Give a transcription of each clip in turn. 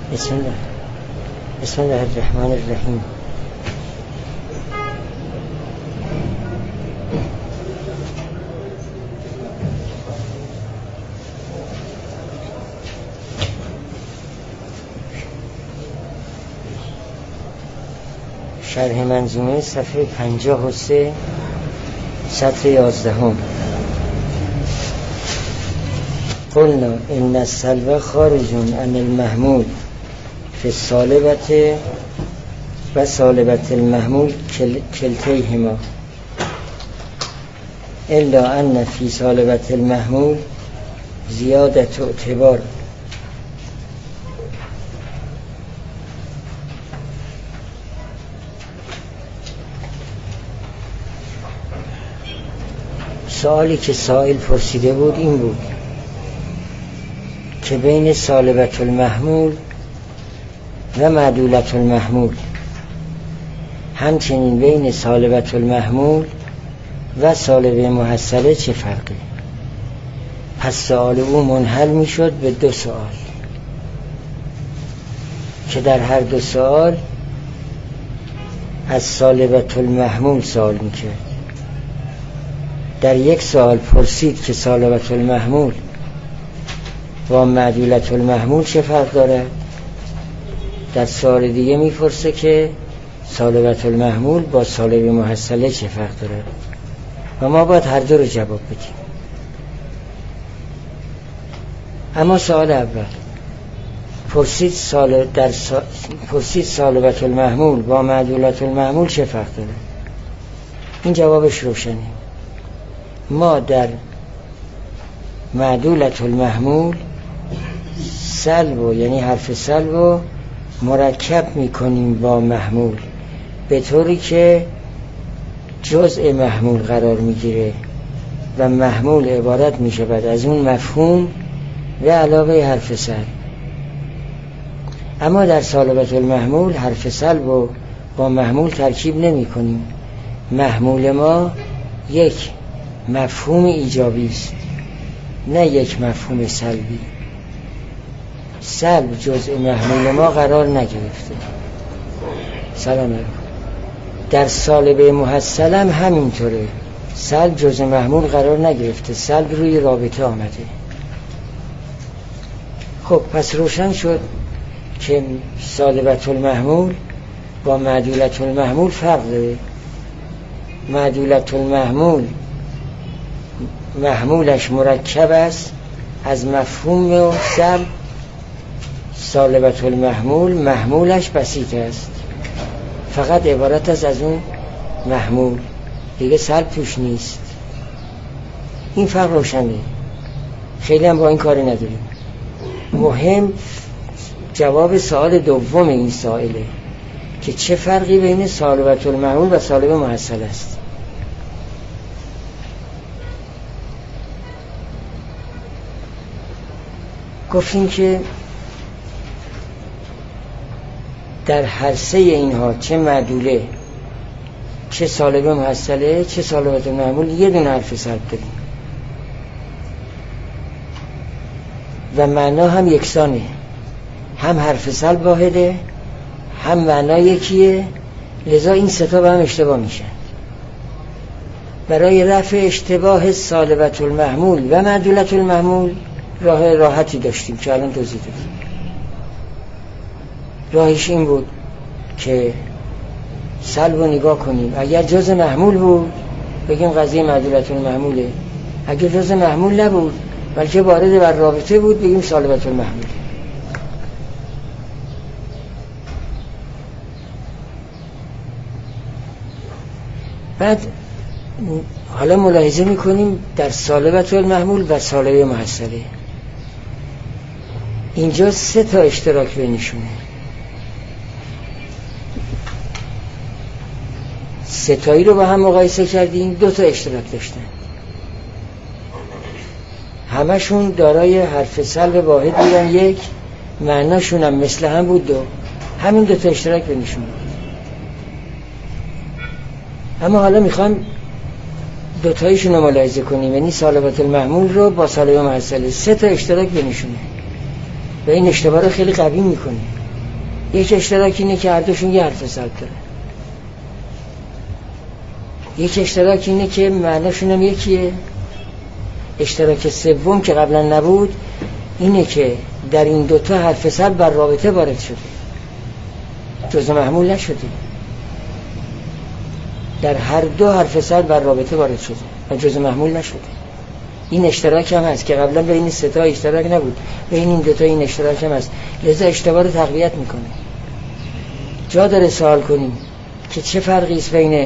بسم الله الرحمن الرحیم. شرح منظومه صفحه 53 سطر 11. قلنا ان السلب خارج عن المحمول فی السالبة و سالبة المحمول کلتیهما الا ان فی سالبة المحمول زیادت اعتبار. سوالی که سائل پرسیده بود این بود که بین سالبة المحمول و معدولة المحمول، همچنین بین سالبة المحمول و سالبه محصله چه فرقی؟ پس سوال او منحل می شد به دو سوال که در هر دو سوال از سالبة المحمول سوال می کرد. در یک سوال پرسید که سالبة المحمول با معدولة المحمول چه فرق دارد، در سوال دیگه میپرسه که سالبة المحمول با سالبه محصله چه فرق دارد و ما باید هر دو رو جواب بدیم. اما سوال اول پرسید سالبة المحمول با معدولة المحمول چه فرق دارد، این جوابش روشنه. ما در معدولة المحمول سلب یعنی حرف سلب مرکب میکنیم با محمول به طوری که جزء محمول قرار میگیره و محمول عبارت میشود از اون مفهوم و علاوه حرف سلب. اما در سالبة المحمول حرف سلب رو با محمول ترکیب نمی کنیم. محمول ما یک مفهوم ایجابی است نه یک مفهوم سلبی. سلب جزء محمول ما قرار نگرفته. سلام علیکم. در سالبه محصل هم همینطوره، سلب جزء محمول قرار نگرفته، سلب روی رابطه آمده. خب پس روشن شد که سالبة المحمول با معدولة المحمول فرق داره. معدولة المحمول محمولش مرکب است از مفهوم و سلب. سالبة المحمول محمولش بسیط است، فقط عبارت است از اون محمول، دیگه سلب توش نیست. این فرق روشنه، خیلی هم با این کاری نداریم. مهم جواب سوال دوم این سائله که چه فرقی بین سالبة المحمول و سالبه محصل است. گفتیم که در هر سه اینها، چه معدوله چه سالبه محصله چه سالبة المحمول، یه دونه حرف سلب داریم و معنا هم یکسانه، هم حرف سلب واحده هم معنا یکیه، لذا این سه تا به هم اشتباه میشن. برای رفع اشتباه سالبة المحمول و معدولة المحمول راه راحتی داشتیم که الان توضیح دادیم. راهش این بود که سلب رو نگاه کنیم، اگر جزء محمول بود بگیم قضیه معدولة المحموله، اگر جزء محمول نبود بلکه وارد بر رابطه بود بگیم سالبة المحموله. بعد حالا ملاحظه میکنیم در سالبة المحمول و سالبه محصله اینجا سه تا اشتراک بینشونه. سه تایی رو با هم مقایسه کردیم، دو تا اشتراک داشتن، همشون دارای حرف سلب واحد بودن، یک معناشون هم مثل هم بود، دو همین دو تا اشتراک بینشون بود. اما حالا میخوام دوتایشون رو ملاحظه کنیم، یعنی سالبة المحمول رو با سالبه محصله، سه تا اشتراک بینشونه. و این اشتباه رو خیلی قوی میکنه. یک اشتراک اینه که هر دوشون یه حرف سلب داره. یک اشتراک اینه که معناشون هم یکیه. اشتراک سوم که قبلا نبود اینه که در این دوتا حرف سلب بر رابطه وارد شده، جزء محمول نشده. در هر دو حرف سلب بر رابطه وارد شده و جزء محمول نشده. این اشتراک هم هست که قبلا بین سه تا اشتراک نبود، بین این دوتا این اشتراک هم هست، لذا اشتباه رو تقویت میکنه. جا داره سوال کنیم که چه فرقی است بین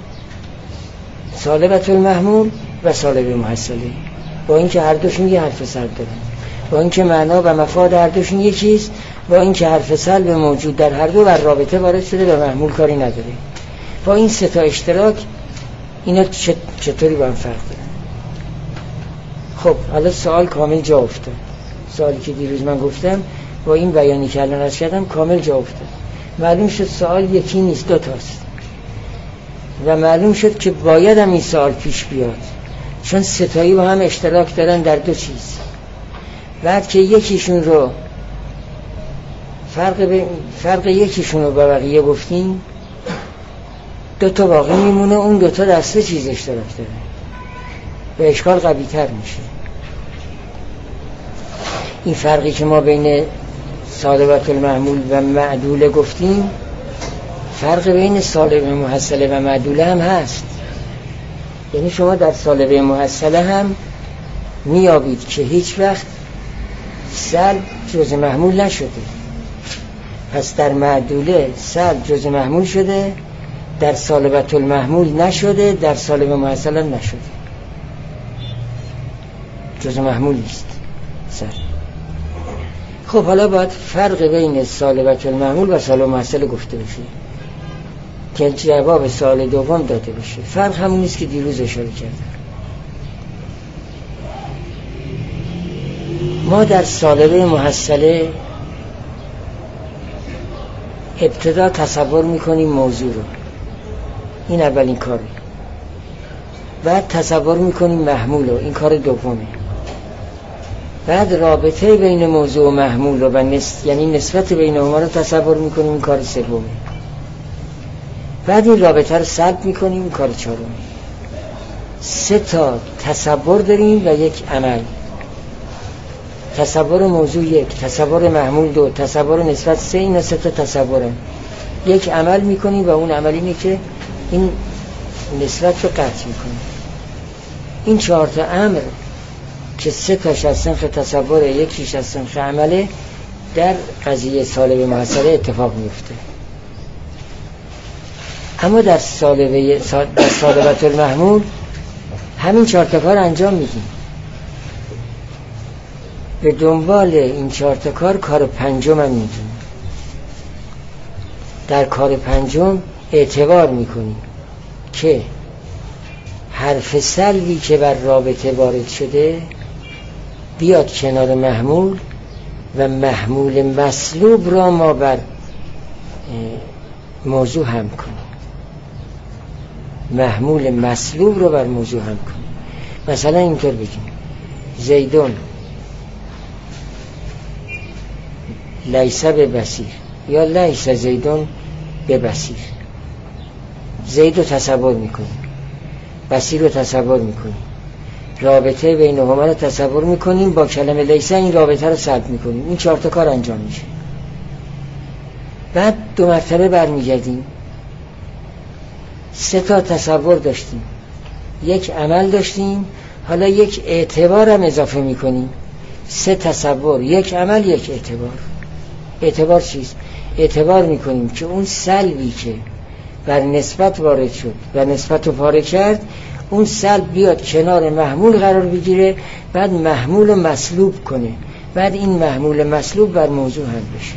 سالبة المحمول و سالبه محصله، با اینکه هر دوشون یه حرف سلب دارن، با اینکه معنا و مفاد هر دوشون یکیست، با اینکه حرف سلب موجود در هر دو بر رابطه وارد شده و محمول کاری نداره. با این سه تا اشتراک اینا چطوری با هم فرق دارن؟ خب حالا سوال کامل جا افتاد. سوالی که دیروز من گفتم با این بیانی که الان عرض کردم کامل جا افتاد. معلوم شد سوال یکی نیست، دو تاست و معلوم شد که باید هم این سوال پیش بیاد، چون ستایی با هم اشتراک دارن در دو چیز. بعد که یکیشون رو فرق یکیشون رو با بقیه گفتیم، دو تا باقی میمونه، اون دو تا در سه چیز اشتراک داره و اشکال قوی تر میشه. این فرقی که ما بین سالبة المحمول و معدوله گفتیم، فرق بین سالبه محصله و معدوله هم هست. یعنی شما در سالبه محصله هم میابید که هیچ وقت سلب جزء محمول نشده، پس در معدوله سلب جزء محمول شده، در سالبة المحمول نشده، در سالبه محصله نشده، جزء محمول نیست سلب. خب حالا باید فرق بین سالبة المحمول و سالبه محصله گفته بشه که جواب سوال دوم داده بشه. فرق همون نیست که دیروز اشاره کردم. ما در سالبه محصله ابتدا تصور میکنیم موضوع رو، این اولین کاره. بعد تصور میکنیم محمول رو، این کار دومه. بعد رابطه بین موضوع و محمول رو یعنی نسبت بینهما رو تصور میکنیم، این کار سومه. بعد این رابطه رو سلب میکنیم، این کار چهارمه. سه تا تصور داریم و یک عمل. تصور موضوع یک، تصور محمول دو، تصور نسبت سه. اینا سه تا تصوره. یک عمل میکنیم و اون عمل اینه که این نسبت رو قطع میکنیم. این چهار تا امر که سه تاش از صنف تصوره، یکیش از صنف عمله، در قضیه سالبه محصله اتفاق میفته. اما در سالبة المحمول همین چهار تا کار انجام میدیم. به دنبال این چهار تا کار پنجم هم میدیم. در کار پنجم اعتبار میکنیم که حرف سلبی که بر رابطه وارد شده بیاد کنار محمول و محمول مسلوب را ما بر موضوع هم کنیم. محمول مسلوب رو بر موضوع هم کنیم. مثلا اینطور بگیم زیدون لیس ببصیر یا لیس زیدون ببصیر. زید رو تصور میکنیم، بصیر رو تصور میکنیم، رابطه بینهما رو تصور میکنیم، با کلمه لیس این رابطه رو سلب میکنیم. این چهار تا کار انجام میشه. بعد دو مرتبه برمیگردیم. سه تا تصور داشتیم، یک عمل داشتیم، حالا یک اعتبار هم اضافه میکنیم. سه تصور، یک عمل، یک اعتبار. اعتبار چیست؟ اعتبار میکنیم که اون سلبی که بر نسبت وارد شد و نسبت رو پاره کرد، اون سلب بیاد کنار محمول قرار بگیره، بعد محمول رو مسلوب کنه، بعد این محمول مسلوب بر موضوع هم بشه.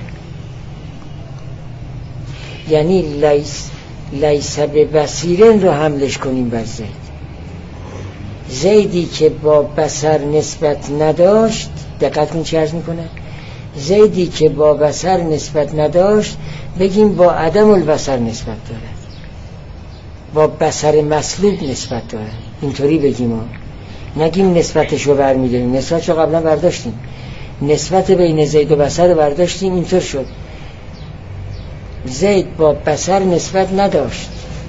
یعنی لیس ببصیرن رو حملش کنیم بر زید. زیدی که با بصر نسبت نداشت، دقت کن چه عرض میکنه، زیدی که با بصر نسبت نداشت بگیم با عدم البصر نسبت دارد، با بصر مسلوب نسبت دارد. اینطوری بگیم ها، نگیم نسبتش رو برمیداریم، نسبتش رو قبلا برداشتیم. نسبت بین زید و بصر رو برداشتیم، اینطور شد زید با بصر نسبت نداشت.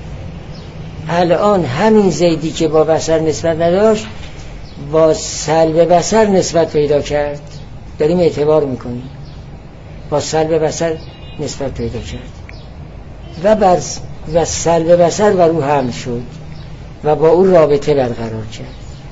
الان همین زیدی که با بصر نسبت نداشت با سلب بصر نسبت پیدا کرد، داریم اعتبار میکنیم، با سلب بصر نسبت پیدا کرد و سلب بصر بر او حمل شد و با او رابطه برقرار کرد.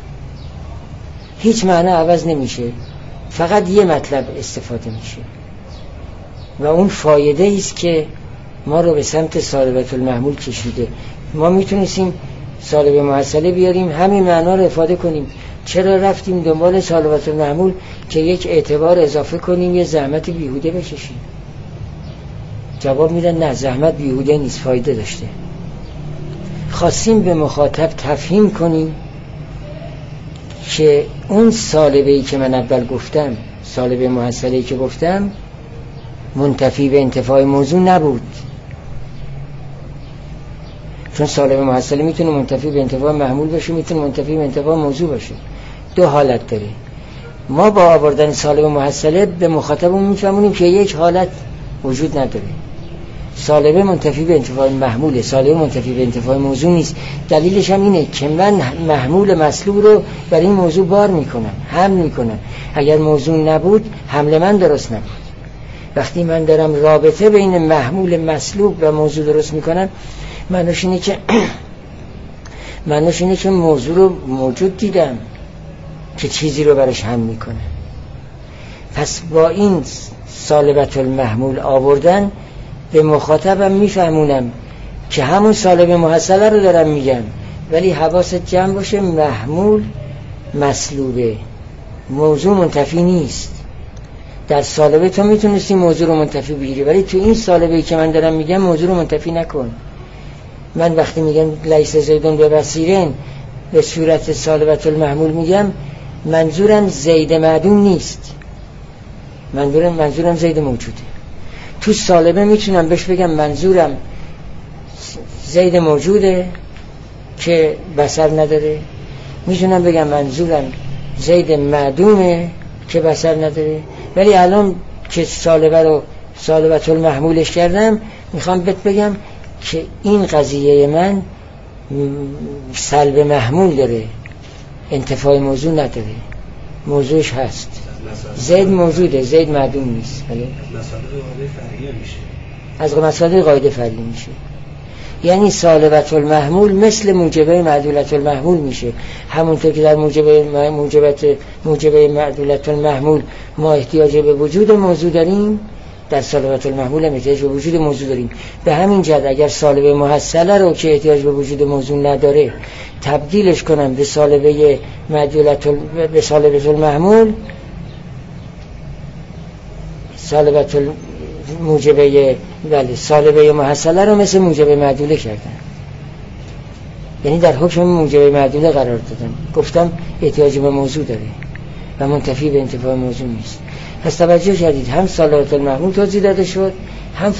هیچ معنی عوض نمیشه، فقط یه مطلب استفاده میشه و اون فایده ایست که ما رو به سمت سالبة المحمول کشیده. ما میتونستیم سالب محصله بیاریم همین معنا رو افاده کنیم، چرا رفتیم دنبال سالبة المحمول که یک اعتبار اضافه کنیم، یه زحمت بیهوده بکشیم؟ جواب میدن نه، زحمت بیهوده نیست، فایده داشته. خواستیم به مخاطب تفهیم کنیم که اون سالبه‌ای که من اول گفتم، سالب محصله‌ای که گفتم، منتفی به انتفاع موضوع نبود، چون سالب محصله میتونه منتفی به انتفاع محمول باشه، میتونه منتفی به انتفاع موضوع باشه، دو حالت داره. ما با آوردن سالب محصله به مخاطبمون میفهمونیم که یک حالت وجود نداره، سالبه منتفی به انتفاع محموله، سالبه منتفی به انتفاع موضوع نیست. دلیلش هم اینه که من محمول مطلوب رو بر این موضوع بار میکنم، حمل میکنم. اگر موضوع نبود حمل من درست نبود. وقتی من دارم رابطه بین محمول مطلوب و موضوع درست میکنم، معنیش اینه که موضوع رو موجود دیدم که چیزی رو برش حمل میکنه. پس با این سالبة المحمول آوردن به مخاطبم میفهمونم که همون سالب محصله رو دارم میگم، ولی حواست جمع باشه محمول مطلوبه، موضوع منتفی نیست. در سالبه تو میتونستی موضوع رو منتفی بگیری، ولی تو این سالبه‌ای که من دارم میگم موضوع رو منتفی نکن. من وقتی میگم لیس زیدون ببصیرن به صورت سالبة المحمول میگم منظورم زید معدوم نیست، منظورم زید موجوده. تو سالبه میتونم بهش بگم منظورم زید موجوده که بصر نداره، میتونم بگم منظورم زید معدومه که بصر نداره، ولی الان که سالبه رو سالبة المحمولش کردم میخوام بهت بگم که این قضیه من سلب محمول داره، انتفاع موضوع نداره، موضوعش هست، زید موجوده، زید معدوم نیست. از مصادر قاعده فرعی میشه. یعنی سالبة المحمول مثل موجبه معدولة المحمول میشه. همونطور که در موجبه معدولة المحمول ما احتیاج به وجود موضوع داریم، در سالبة المحمول هم احتیاج به وجود موضوع داریم. به همین جهت اگر سالبه محصله رو که احتیاج به وجود موضوع نداره تبدیلش کنم به سالبه به سالبة المحمول، سالبه محصله رو مثل موجبه معدوله کردن، یعنی در حکم موجبه معدوله قرار دادن. گفتم احتیاج به موضوع داره و منتفی به انتفاع موضوع نیست. پس توجه کردید، هم سالبة المحمول توضیح داده شد، هم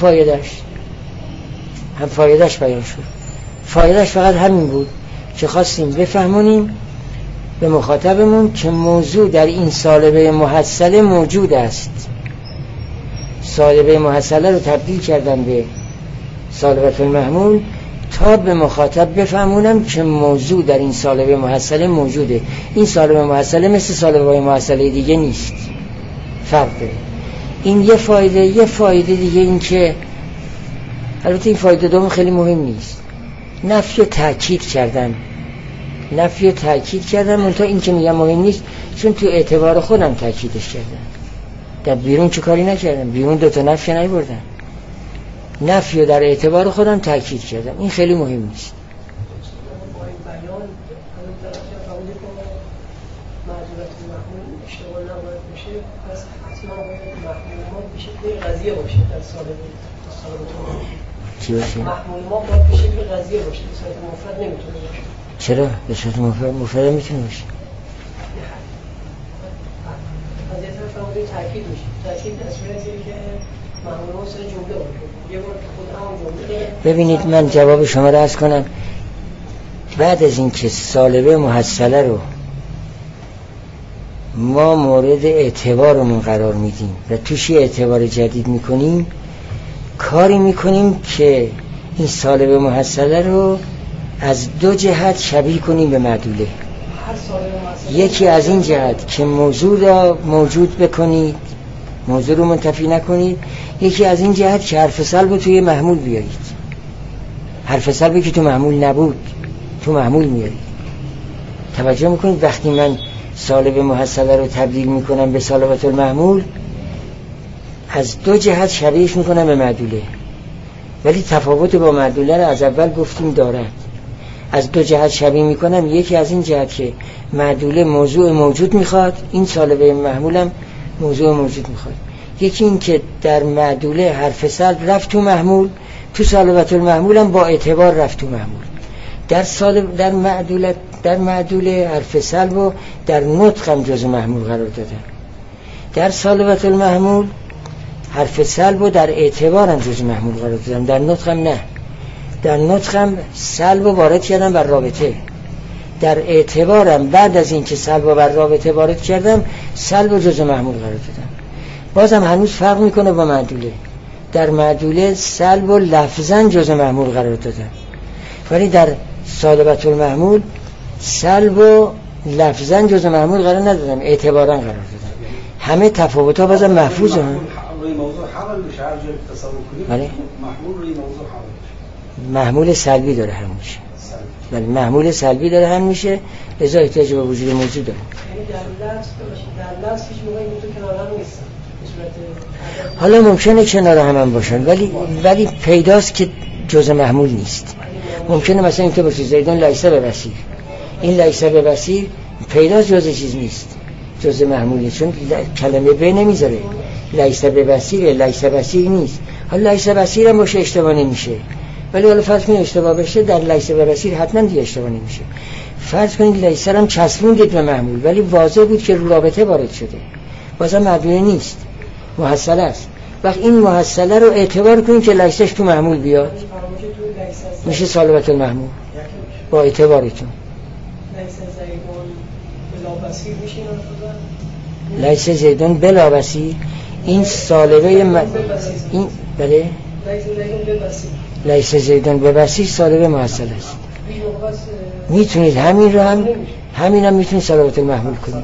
فایدهش بیان شد. فایدهش فقط همین بود که خواستیم بفهمونیم به مخاطبمون که موضوع در این سالبه محصله موجود است. سالبه محصله رو تبدیل کردن به سالبة المحمول تا به مخاطب بفهمونم که موضوع در این سالبه محصله موجوده. این سالبه محصله مثل سالبه محصله دیگه نیست، فرق داره. این یه فایده دیگه این که البته این فایده دوم خیلی مهم نیست، نفی و تأکید کردن منتها این که میگم مهم نیست چون تو اعتبار خودم تأکیدش کردم. در بیرون چه کاری نکردم، بیرون دوتا نفی نبردم، نفی و در اعتبار خودم تأکید کردم. این خیلی مهم نیست. چی باشه؟ محمول ما باید به شکل قضیه باشه، به صورت مفرد نمیتونه باشه. چرا؟ به صورت مفرد میتونه باشه. قضیه طرف فرمودی تأکید میشه. تأکید در صورتی که محمول ما سر جمله باشه. یه بار که خود همون جمله. ببینید من جواب شما رو عرض کنم. بعد از این که سالبه محصله رو ما مورد اعتبارمون قرار میدیم و توش اعتبار جدید میکنیم، کاری میکنیم که این سالب محصله رو از دو جهت شبیه کنیم به معدوله. یکی از این جهت که موضوع را موجود بکنید، موضوع رو منتفی نکنید. یکی از این جهت که حرف سلب رو توی محمول بیارید. حرف سلبی که تو محمول نبود تو محمول میارید. توجه میکنید وقتی من سالب محصله رو تبدیل میکنم به سالبة المحمول، از دو جهت شبیهش میکنم به معدوله، ولی تفاوت با معدوله رو از اول گفتیم دارد. از دو جهت شبیه میکنم. یکی از این جهت که معدوله موضوع موجود میخواد، این سالبه محمولم موضوع موجود میخواد. یکی این که در معدوله حرف سلب رفت تو محمول، تو سالبة المحمولم با اعتبار رفت تو محمول. در معدوله حرف سلب و در نطقم جزء محمول قرار دادم. در سالبة المحمول حرف سلب و در اعتبارم جزء محمول قرار دادم، در نطقم نه. در نطقم سلب و وارد کردم بر رابطه، در اعتبارم بعد از این که سلب و بر رابطه وارد کردم سلب و جزء محمول قرار دادم. بازم هنوز فرق میکنه با معدوله. در معدوله سلب و لفظاً جزء محمول قرار دادم، ولی در سالبة المحمول سلب و لفظاً جزء محمول قرار ندادم، اعتباراً قرار دادم. همه تفاوت‌ها بازم محفوظه. روی موضوع حمل میشه، هر جایی تصور کنید محمول روی موضوع حمل میشه. محمول سلبی داره هم میشه. ولی محمول سلبی داره هم میشه، لذا احتیاج به وجود موضوع داره. یعنی در لفظ هیچ موقعی تو کنار هم نیستن. حالا ممکنه کنار هم باشن، ولی پیداست که جزء محمول نیست. ممکنه مثلا اینطور باشه زیدون لیس ببصیر، این لیس ببصیر پیداست جزء چیز نیست، جزء محموله، چون کلمه به نمیذاره. لیس ببصیر لیس بصیر نیست. حالا لیس بصیر هم باشه اشتباه نمیشه، ولی حالا فرض کنید اشتباه بشه، در لیس ببصیر حتما دیگه اشتباه نمیشه. فرض کنید لیس هم چسبوندید به محمول، ولی واضح بود که رابطه وارد شده، بازم معدوله نیست، محصله است. وقت این محصله رو اعتبار کنید که لیسش تو محمول بیاد، میشه سالبة المحمول با اعتبارتون. لیس زیدون بلا بصیر، این سالبه این بله لیس زیدون ببصیر سالبه محصله است. میتونید همین رو هم میتونید سالبة المحمول کنید،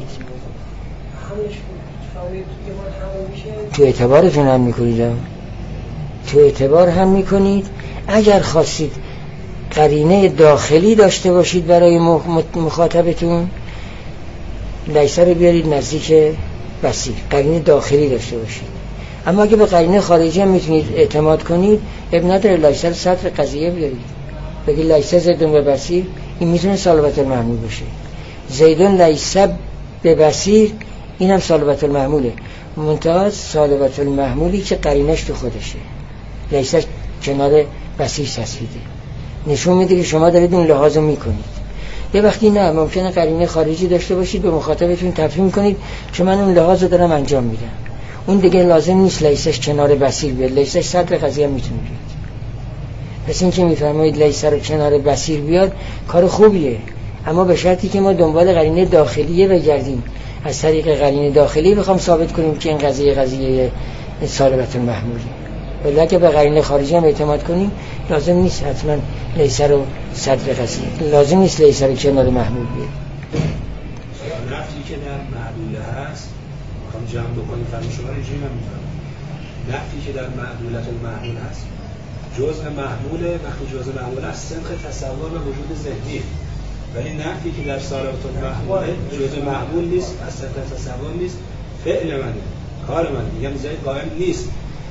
تو اعتبارتون هم میکنید، تو اعتبار هم میکنید. اگر خواستید قرینه داخلی داشته باشید برای مخاطبتون، لیس رو بیارید نزدیک بصیر، قرینه داخلی داشته باشید. اما اگه به قرینه خارجی هم میتونید اعتماد کنید، ابن نداره لیس رو صدر قضیه بیارید، بگید لیس زیدون به بصیر، این میتونه سالبة المحمول باشه. زیدون لیس به بصیر، این هم سالبة المحموله، منتها سالبة المحمولی که قرینش تو خودشه، لیسش کنار بصیر چسبیده، نشون میده که شما دارید اون لحاظو میکنید. یه وقتی نه، ممکنه قرینه خارجی داشته باشید، به مخاطبتون تفهیم کنید که من اون لحاظو دارم انجام میدم، اون دیگه لازم نیست لیسش کنار بصیر بیاد، لیسش صدر قضیه میتونه بیاد. پس این که میفرمایید لیس رو کنار بصیر بیاد کار خوبیه، اما به شرطی که ما دنبال قرینه داخلیه بگردیم، از طریق قرینه داخلی بخوام ثابت کنیم که این قضیه سالبة المحمولی. ولی اگه به قرینه خارجی هم اعتماد کنیم، لازم نیست حتما لیس رو صدر قضیه، لازم نیست لیس رو کنار محمول بیاد. نفتی که در معدوله هست، میخوام جمع بکنیم فرم شما اینجوری نمیتونم. نفتی که در معدولة المحمول هست جزء محموله، وقتی جزء محمول است سنخ تصور و وجود ذهنی، ولی نفتی که در سالبة المحمول جزء محمول نیست، از سنخ تصور نیست، فعل منه، کار منه، میگم زید قائم نیست،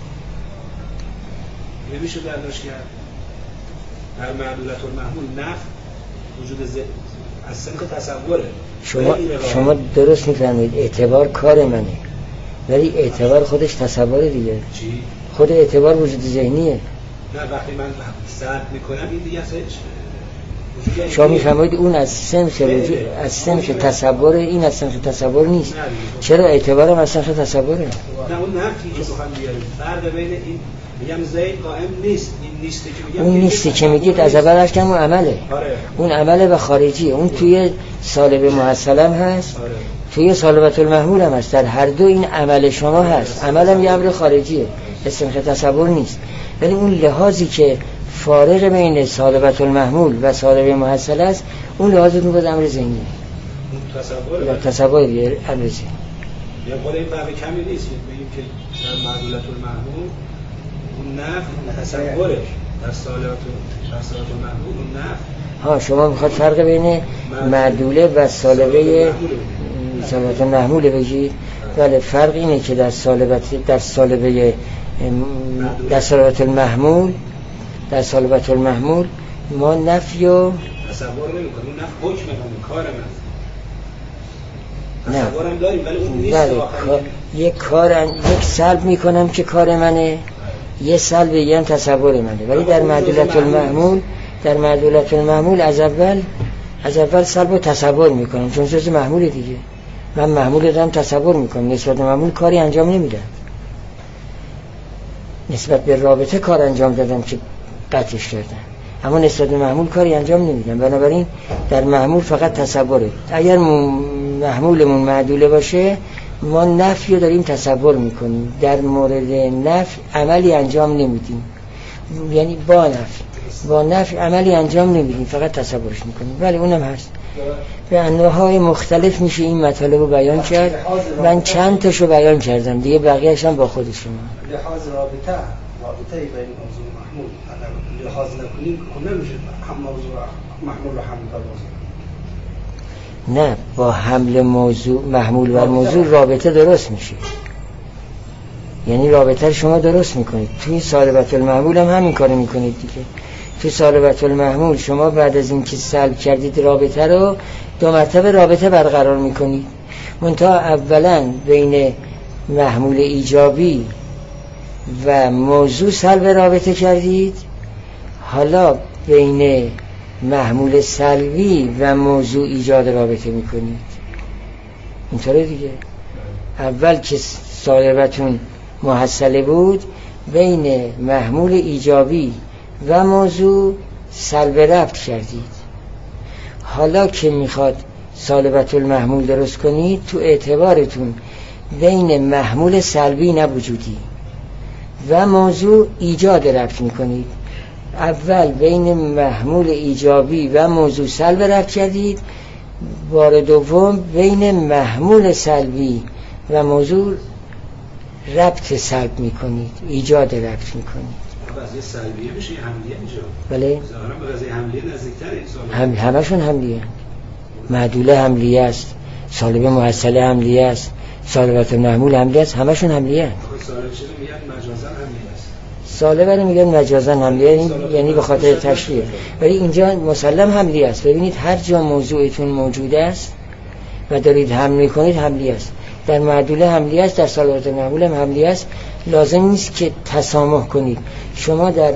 نمیشه برداشت کرد. در معدولة المحمول نفت وجود از سنخ تصوره. شما درست میفهمید، اعتبار کار منه، ولی اعتبار خودش تصوره دیگه. چی؟ خود اعتبار وجود ذهنیه. نه وقتی من سرد میکنم این دیگه شما میفهمید اون از سنخ وجود، از سنخ تصوره، این از سنخ تصور نیست. چرا اعتبار هم از سنخ تصوره؟ نه اون نفتی که بخوام بیاریم فرق بین این میگم زید قائم نیست، این نیستی که میگم، اون نیستی که میگید از اولش که اون عمله. آره. اون عمله و خارجیه، اون توی سالب محصلم هست. آره. توی سالبة المحمول هم هست. در هر دو این عمل شما هست. عمل هم یه امر خارجیه، استنخ تصور نیست، ولی اون لحاظی که فارق بین سالبة المحمول و سالبه محصل است، اون لحاظتون بود امر ذهنی یا تصور دیگه امر ذهنی. یا خود این فرق کمی نیست بگیم که در معدولة المحمول اون نفع تصورش در سالبة المحمول اون نفع. شما میخواد فرق بین معدوله و سالبه المحمول بگید؟ بله، فرق اینه که در سالبه المحمول ما نفی و تصور نمی‌کنیم، اون نفع حکم همون کار من تصورم داریم ولی اون نیست. یک سلب میکنم که کار منه، یه سلب یه هم تصور منه. ولی در معدولة المحمول از اول سلب و تصور میکنم، چون جز محمول دیگه. من محمول دارم تصور میکنم، نسبت به محمول کاری انجام نمیدم. نسبت به رابطه کار انجام دادم که قطعش کردم، اما نسبت به محمول کاری انجام نمیدم. بنابراین در محمول فقط تصوره. اگر محمولمون معدوله باشه، ما نفی رو داریم تصور میکنیم، در مورد نفی عملی انجام نمیدیم. یعنی با نفی عملی انجام نمیدیم، فقط تصورش میکنیم. ولی اونم هست. به انواعهای مختلف میشه این مطالب رو بیان کرد. من چند تاشو بیان کردم دیگه، بقیه‌اش هم با خود شما. لحاظ رابطه بین موضوع محمول اگر لحاظ نکنیم که نمیشه هم موضوع محمول رو حمل کرد. نه، با حمل موضوع محمول و موضوع رابطه درست میشه. یعنی رابطه شما درست میکنید. توی سالبة المحمول هم همین کارو میکنید دیگه. توی سالبة المحمول شما بعد از اینکه سلب کردید رابطه رو، 2 مرتبه رابطه برقرار میکنید. منتها اولا بین محمول ایجابی و موضوع سلب رابطه کردید، حالا بین محمول سلبی و موضوع ایجاد رابطه میکنید. اینطوره دیگه. اول که سالبتون محصله بود، بین محمول ایجابی و موضوع سلب ربط کردید. حالا که میخواد سالبة المحمول درست کنید، تو اعتبارتون بین محمول سلبی نوجودی و موضوع ایجاد ربط میکنید. اول بین محمول ایجابی و موضوع سلب ربط کردید، بار دوم بین محمول سلبی و موضوع ربط سلب میکنید، ایجاد ربط میکنید. قضیه سلبیه میشه حملیه اینجا. بله، ظاهرا به قضیه حملیه نزدیک‌تره. همشون حملیه. معدوله حملیه است، سالبه محصله حملیه است، سالبة المحمول حملیه است، همشون حملیه است. سالبه چیزی میگن مجازاً حملیه است. سالبه رو میگن مجازاً حملیه، یعنی به خاطر تشریح. ولی اینجا مسلم حملیه است. ببینید هر جا موضوعتون موجود است و دارید حمل میکنید حملیه است. در معدوله حملیه است، در سالبة المحمول هم حملیه است. لازم نیست که تسامح کنید. شما در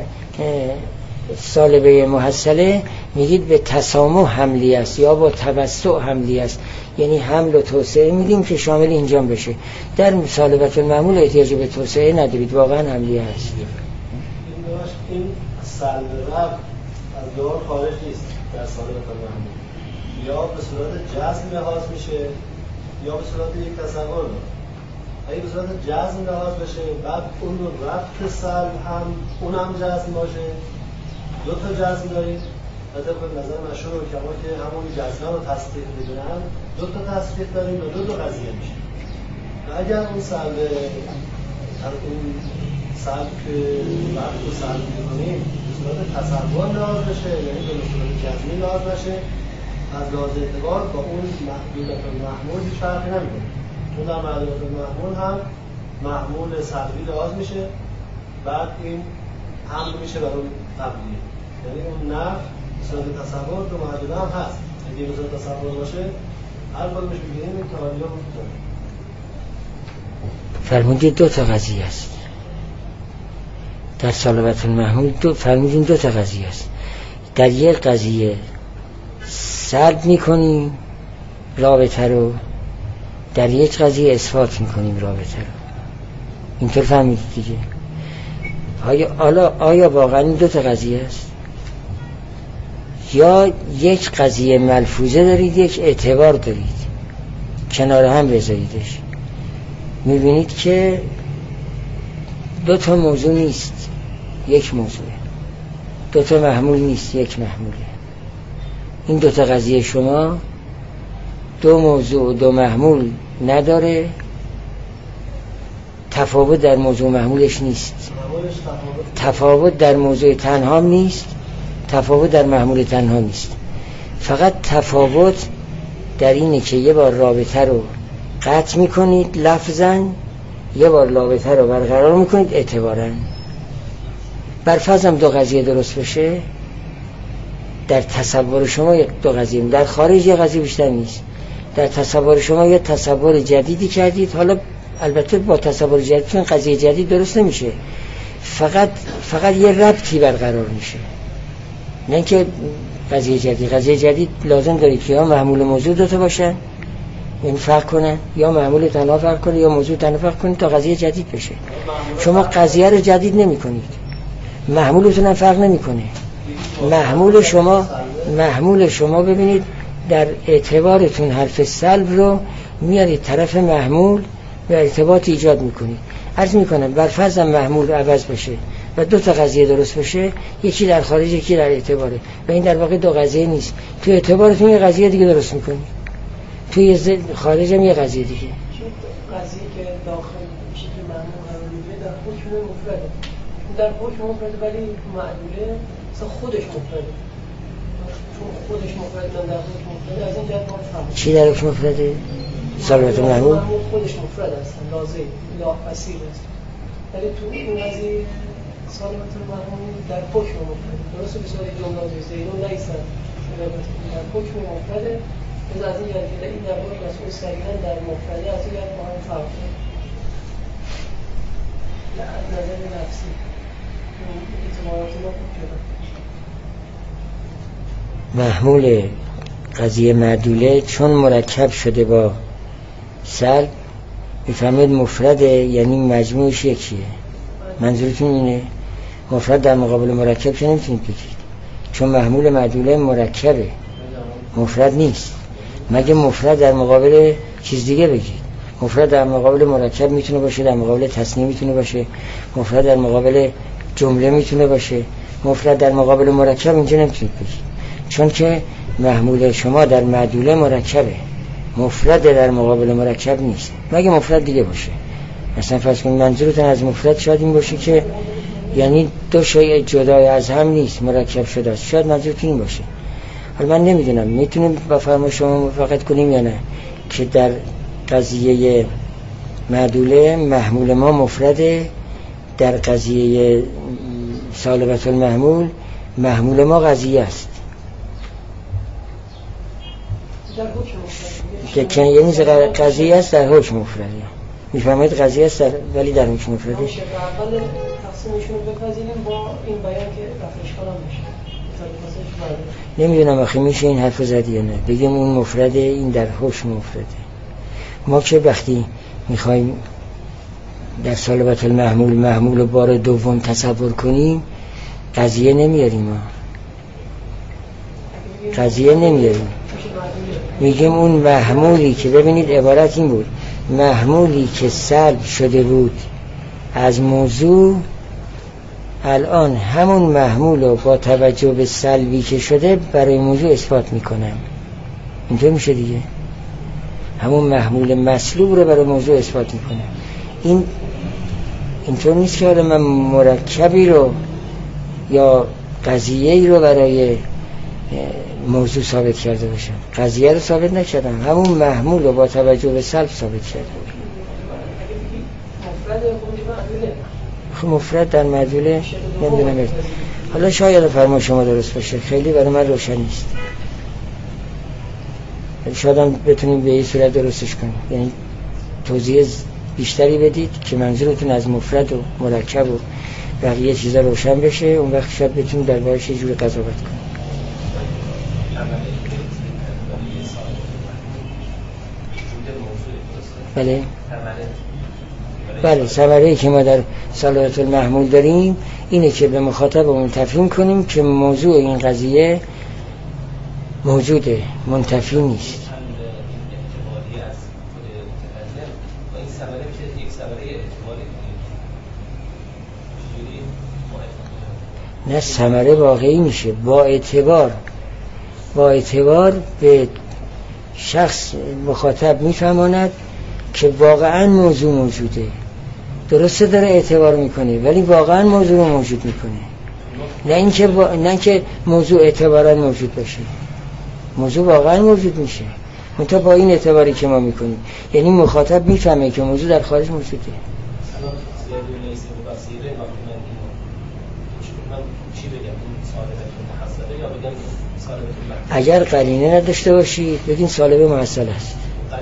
سالبه محصله میگید به تسامح حملی است یا با توسع حملی است، یعنی حمل و توسعه میدیم که شامل اینجا بشه. در سالبة المحمول احتیاج به توسعه ندارید، واقعا حملیه است. این سلب ربط از دور خارج نیست. در سالبة المحمول یا به صورت جزم لحاظ میشه یا به صورت یک تصور. اگه به صورت جزم لحاظ بشه، بعد اون ربط سلب هم اون هم جزم باشه. 2 تا جزم داریم. طبق نظر مشهور حکما که همون جزمه رو تصدیق میدونن، 2 تا تصدیق داریم و 2 تا قضیه میشه. و اگر اون سلب که ربط رو سلب میکنیم به صورت تصور لحاظ بشه، یعنی به صورت جزمی لحاظ بشه، از لحاظ اعتبار با اون معدولة المحمول هیچ فرقی نمیکنه. چون در معدولة المحمول هم محمول سلبی لحاظ میشه، بعد این حمل میشه بر اون تبدیل. یعنی اون نفع به صورت تصور تو معدوله هم هست. اگه به صورت تصور باشه، هر کدومش بگیریم این تعالیه رو می‌کنه. فرمودید 2 تا قضیه است. در سالبة المحمول فرمودین 2 تا قضیه است. در یک قضیه سلب میکنیم رابطه رو، در یک قضیه اثبات میکنیم رابطه رو. اینطور فهمیدید دیگه. آیا واقعا این 2 تا قضیه است؟ یا یک قضیه ملفوظه دارید، یک اعتبار دارید؟ کنار هم بذاریدش، میبینید که دو تا موضوع نیست، یک موضوعه. دو تا محمول نیست، یک محموله. این دو تا قضیه شما دو موضوع و دو محمول نداره، تفاوت در موضوع محمولش نیست، تفاوت در موضوع تنها نیست، تفاوت در محمول تنها نیست. فقط تفاوت در اینه که یه بار رابطه رو قطع میکنید لفظاً، یه بار رابطه رو برقرار میکنید اعتباراً. برفرضم دو قضیه درست بشه، در تصور شما یک دو قضیه، در خارج یه قضیه بیشتر نیست. در تصور شما یه تصور جدیدی کردید، حالا البته با تصور جدیدتون قضیه جدید درست نمیشه، فقط یه ربطی برقرار میشه، نه اینکه قضیه جدید لازم دارید که یا محمول موضوع دوتا باشن این فرق کنن، یا محمول تنها فرق کنه، یا موضوع تنها فرق کنه تا قضیه جدید بشه. شما قضیه رو جدید نمی کنید، محمولتون هم فرق نمی کنه. محمول شما ببینید در اعتبارتون حرف سلب رو میارید طرف محمول و ارتباط ایجاد میکنید. عرض میکنم برفرضم محمول عوض بشه و دو تا قضیه درست بشه، یکی در خارج یکی در اعتباره، و این در واقع دو قضیه نیست. تو اعتبارتون یه قضیه دیگه درست میکنید، توی خارج هم یه قضیه دیگه. قضیه که داخل میشه که محمول قرار میگیره در حکم مفرده، در حکم مفرده ولی معدوله مثلا خودش مفرده، چون خودش مفرده من در حکم مفرده، از این جهت ما فهمیم چی در حکم مفرده؟ سالبت محمول خودش مفرد است، لازم یا فصیل است، ولی تو این قضیه سالبت محمول در حکم مفرده. درسته به صورت جمله زیرو نیستن، در حکم مفرده. از این جهت که این در واقع مسئول سریعا در مفرده از این جهت با هم فرق داره. از نظر نفسی اعتبارات ما خوب شده. محمول قضیه معدوله چون مرکب شده با سلب میفهمید مفرده، یعنی مجموعش یکیه. منظورتون اینه؟ مفرد در مقابل مرکب که نمیتونید بگید، چون محمول معدوله مرکبه، مفرد نیست. مگه مفرد در مقابل چیز دیگه بگید. مفرد در مقابل مرکب میتونه باشه، در مقابل تصنیع میتونه باشه، مفرد در مقابل جمله میتونه باشه، مفرد در مقابل مرکب اینجا نمیتونید بگید، چون که محمول شما در معدوله مرکبه، مفرد در مقابل مرکب نیست. مگه مفرد دیگه باشه، مثلا فرض کنید منظورتون از مفرد شاید این باشه که یعنی دو شیء جدای از هم نیست، مرکب شده است، شاید منظورتون این باشه. حالا من نمیدونم میتونیم با فرمان شما موافقت کنیم یا نه که در قضیه معدوله محمول ما مفرده، در قضیه سالبت المحمول محمول ما قضیه است. که یعنی قضیه است در حکم مفرده، میفهمید قضیه است ولی در حکم مفرده. اول تقسیمشون رو بپذیریم با این بیان که رفعش کنم میشه. نمیدونم آخه میشه این حرف زدی یا نه، بگیم اون مفرده این در حکم مفرده. ما که وقتی میخوایم در سالبت المحمول محمول بار دوم تصور کنیم قضیه نمیاریم، میگیم اون محمولی که ببینید عبارت این بود، محمولی که سلب شده بود از موضوع الان همون محمول رو با توجه به سلبی که شده برای موضوع اثبات میکنم. اینطور میشه دیگه، همون محمول مسلوب رو برای موضوع اثبات میکنم. اینطور نیست که حالا من مرکبی رو یا قضیه‌ای رو برای موضوع ثابت کرده باشم، قضیه رو ثابت نکردم، همون محمول رو با توجه به سلب ثابت کردم. مفرد در معدوله نمیدونم، حالا شاید فرمان شما درست باشه، خیلی برای من روشن نیست، شاید هم بتونیم به این صورت درستش کنیم، یعنی توضیح بیشتری بدید که منظورتون از مفرد و مرکب و بقیه چیزا روشن بشه، اون وقت شاید بتونیم در بارش یه جوری قضاوت کنیم. بله ثمره‌ای که ما در سالبت المحمول داریم اینه که به مخاطبمون تفهیم کنیم که موضوع این قضیه موجوده، منتفی نیست. نه ثمره واقعی میشه. با اعتبار به شخص مخاطب میفهماند که واقعا موضوع موجوده. درسته داره اعتبار میکنه ولی واقعا موضوع رو موجود میکنه، نه اینکه موضوع اعتبارا موجود باشه. موضوع واقعا موجود میشه منتها با این اعتباری که ما میکنیم، یعنی مخاطب میفهمه که موضوع در خارج موجوده. اگر قرینه نداشته باشید بگین سالب محصل است.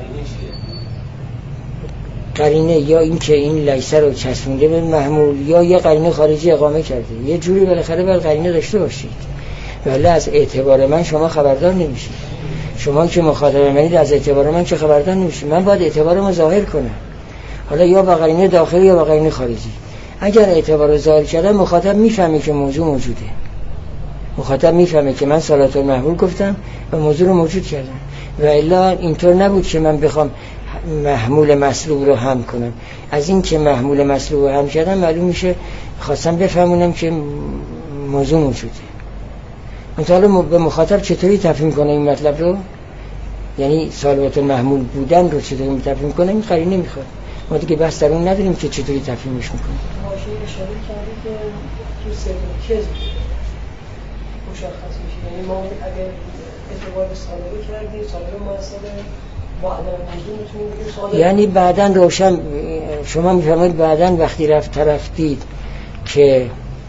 قرینه یا این که این لیسه رو چسبونده به محمول یا یه قرینه خارجی اقامه کرده، یه جوری بالاخره باید قرینه داشته باشید، ولی از اعتبار من شما خبردار نمیشید. شما که مخاطب منید از اعتبار من که خبردار نمیشید. من باید اعتبارمو ظاهر کنم، حالا یا با قرینه داخلی یا با قرینه خارجی. اگر اعتبار رو ظاهر کردم مخاطب میفهمه که موضوع موجوده، مخاطب میفهمه که من صلات المحمول گفتم و موضوع رو موجود کردم. و الا اینطور نبود که من بخوام محمول مطلوب رو هم کنم. از این که محمول مطلوب رو هم کردم معلوم میشه خواستم بفهمونم که موضوع موجوده. مثلا به مخاطب چطوری تفهیم کنه این مطلب رو، یعنی صالبات المحمول بودن رو چطوری تفهیم کنه، این قرینه میخواد. ما دیگه بحث در اون نداریم که چطوری تفهیمش میکنیم. ماشین اشاره کردی که تو سر کذب مشخص میشه، یعنی ما اگر اعتبار سالبه کردیم سالبه محصله با عدم موضوع میتونیم بگیم سالبه، یعنی بعداً روشن شما میفهمید بعداً وقتی طرف دید که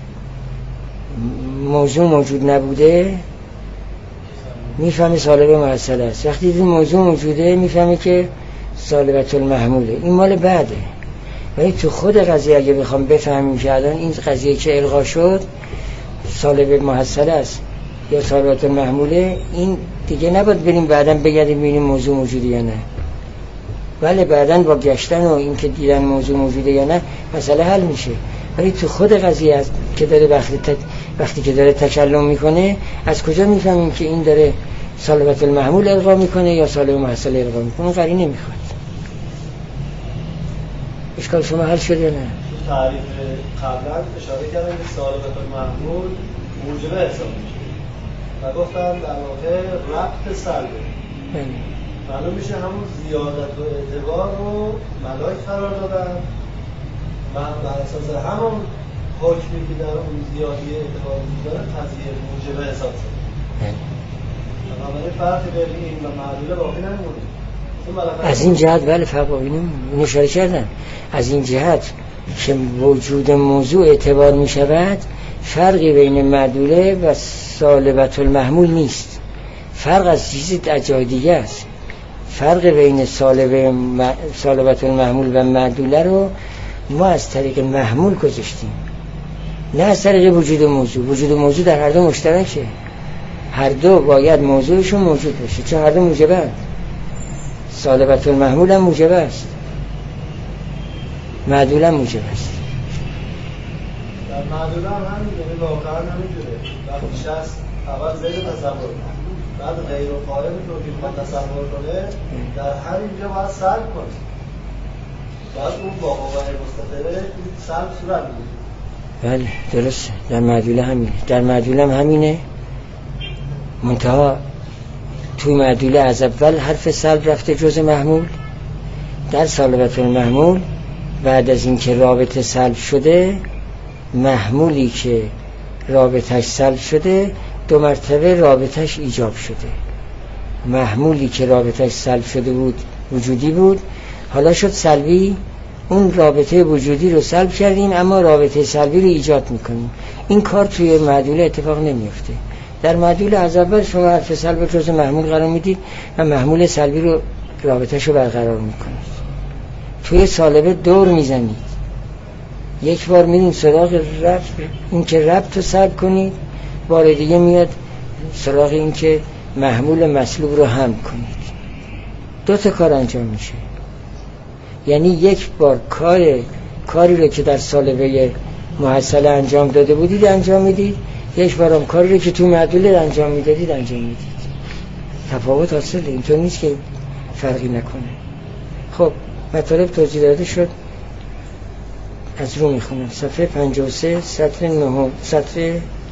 موضوع موجود نبوده میفهمه سالبه محصله است. وقتی دید موضوع موجوده میفهمه که سالبت المحموله. این مال بعده، ولی تو خود قضیه اگه بخوام بفهمیم که الان این قضیه که الغا شد سالبه محصله است یا سالبت المحموله، این دیگه نباید بریم بعداً بگردیم ببینیم موضوع موجوده یا نه. ولی بعداً با گشتن و این که دیدن موضوع موجوده یا نه مسئله حل میشه. ولی تو خود قضیه است که داره وقتی که داره تکلم میکنه از کجا میفهمیم که این داره سالبت المحمول القا میکنه یا سالب محصل القا میکنه؟ اون قرینه میخواد. اشکال شما حل شد یا نه؟ تعریف قبلا اشاره کردم که سالبت المحمول موجبه حساب میشه و گفتم در واقع ربط سلبه. معلوم میشه همون زیادت و اعتبار رو ملائک قرار دادن و بر اساس همون حکمی که در اون زیادی اعتبار وجود داره قضیه موجبه حساب شد. بنابراین فرق بین این و معلوله باقی نمونه. از این جهت بله فرق باقی نمونه. اشاره کردن از این جهت که وجود موضوع اعتبار می شود فرقی بین معدوله و سالبت المحمول نیست. فرق از چیز دیگه است. فرق بین سالبت المحمول و معدوله رو ما از طریق محمول گذاشتیم، نه از طریق وجود موضوع. وجود موضوع در هر دو مشترکه، هر دو باید موضوعشون موجود باشه، چون هر دو موجبه است. سالبت المحمول هم موجبه است، معدول هم موجبه است. در معدول هم همینجوره، واقعا همینجوره. وقتی شخص اول زیر تصور بعد غیر و قائم رو که تصور کنه در هر اینجا باید سلب کنه، بعد اون با قوه مستقره این سلب صورت میگیره. بله درسته، در معدول همینه. در معدول هم همینه، منتها توی معدول از اول حرف سلب رفته جز محمول. در سالبت المحمول بعد از اینکه رابطه سلب شده، محمولی که رابطش سلب شده 2 مرتبه رابطش ایجاب شده. محمولی که رابطش سلب شده بود وجودی بود، حالا شد سلبی. اون رابطه وجودی رو سلب کردیم اما رابطه سلبی رو ایجاد میکنیم. این کار توی معدول اتفاق نمیفته. در معدول از اول شما حرف سلب رو جز محمول قرار میدید و محمول سلبی رو رابطش رو برقرار میکنید. توی سالبه دور میزنید، یک بار میرین سراغ ربط، این که ربط رو سلب کنید، بار دیگه میاد سراغ این که محمول مطلوب رو هم کنید. 2 تا کار انجام میشه. یعنی یک بار کاری رو که در سالبه محصله انجام داده بودید انجام میدید، یک بارم کاری رو که تو معدوله انجام میدادید انجام میدید. تفاوت حاصله، اینطور نیست که فرقی نکنه. خب مطالب توضیح داده شد. از رو میخونم صفحه 53 سطر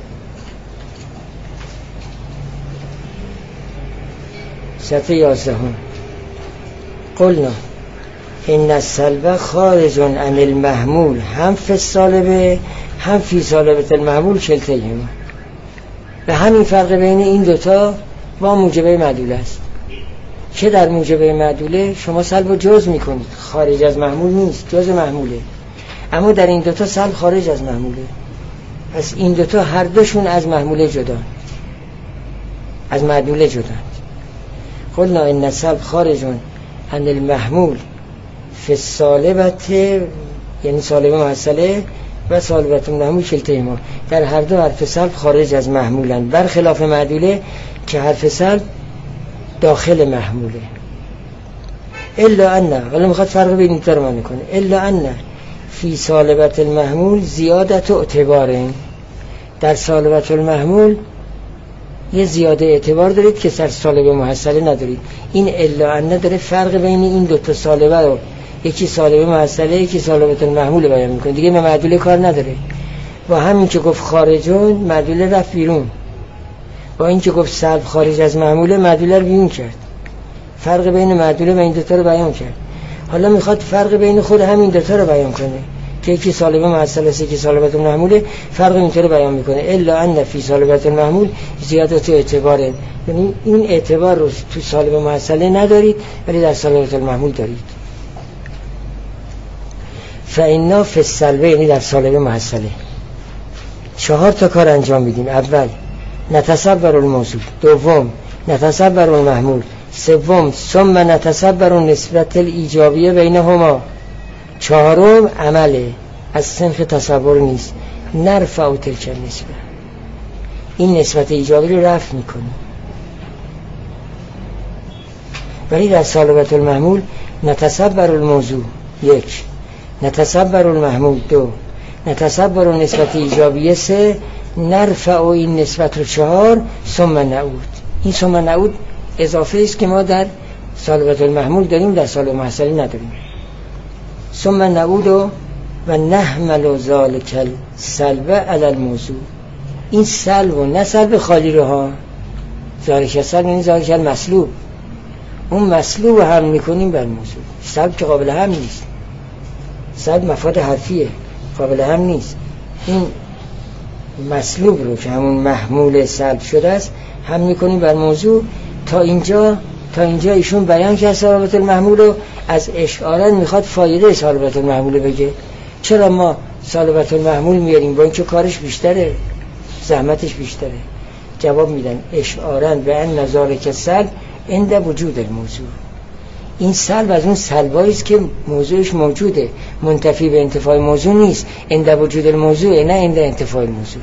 صفحه 11. قلنا ان السلب خارج عن المحمول هم فی السالبه هم فی سالبه المحمول کلتیهما. و همین فرق بین این دوتا با موجبه معدوله است که در موجبه معدوله شما سلب رو جز میکنید، خارج از محمول نیست، جز محموله. اما در این دوتا سلب خارج از محموله. پس این دوتا هر دوشون از محموله جدا، از معدوله جدا. قلنا ان السلب خارج عن المحمول فی السالبه، یعنی سالبه محصله و سالبه المحمول کلتیهما. در هر دو حرف سلب خارج از محمولن، برخلاف معدوله که حرف سلب داخل محموله. الا ان، ولی میخواد فرق بین این رو معنی کنه، الا ان فی سالبه المحمول زیادت اعتباره. در سالبه المحمول یه زیاده اعتبار دارید که در سالبه محصله ندارید. این الا ان داره فرق بین این دوتا سالبه رو، یکی سالبه محصله یکی سالبه المحمول بیان میکنه، دیگه به معدوله کار نداره. با همین که گفت خارجون، معدوله رفت بیرون. با این که گفت سلب خارج از معموله، معدوله رو بیرون کرد. فرق بین معدوله و این دوتا رو بیان کرد. حالا میخواد فرق بین خود همین دوتا رو بیان کنه که یکی سالبه محصله است یکی سالبه المحموله. فرق اینطوری بیان میکنه الا ان فی سالبه المحمول زیادت اعتباره، یعنی این اعتبار رو تو سالبه محصله ندارید ولی در سالبه المحمول دارید. فإنا فی السلبه، یعنی در سالبه محصله 4 تا کار انجام میدیم. اول نتصبر الموضوع، دوم نتصبر المحمول، سوم ثم نتصبر نسبت الایجابیه بینهما، چهارم عمله از صنف تصور نیست، نرفع تلک النسبه، این نسبت ایجابی رو رفع میکنیم. ولی در سالبه المحمول نتصبر الموضوع 1، نتصبر المحمول 2، نتصبر نسبت ایجابیه 3، نرفع این نسبت رو 4، ثم نعود. این ثم نعود اضافه است که ما در سالبه المحمول داریم، در سالبه محصله نداریم. ثم نعود و نحمل ذلک السلب علی الموضوع. این سلب و نه سلب خالی رو ها، ذلک السلب یعنی ذلک المسلوب، اون مسلوب هم میکنیم بر موضوع. سلب که قابل هم نیست، سلب مفاد حرفیه، قابل هم نیست. این مسلوب رو که همون محمول سلب شده است هم میکنیم بر موضوع. تا اینجا ایشون بیان کرد سالبه المحمول رو، از اشعارا میخواد فایده سالبه المحمول بگه. چرا ما سالبه المحمول میاریم با اینکه کارش بیشتره، زحمتش بیشتره؟ جواب میدن اشعارا به ان ذالک السلب عند وجود الموضوع. این سلب از اون سلبایی است که موضوعش موجوده، منتفی به انتفاع موضوع نیست. عند وجود الموضوع، نه عند انتفاع الموضوع.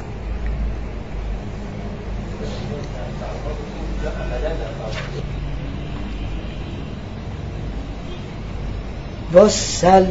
با سلب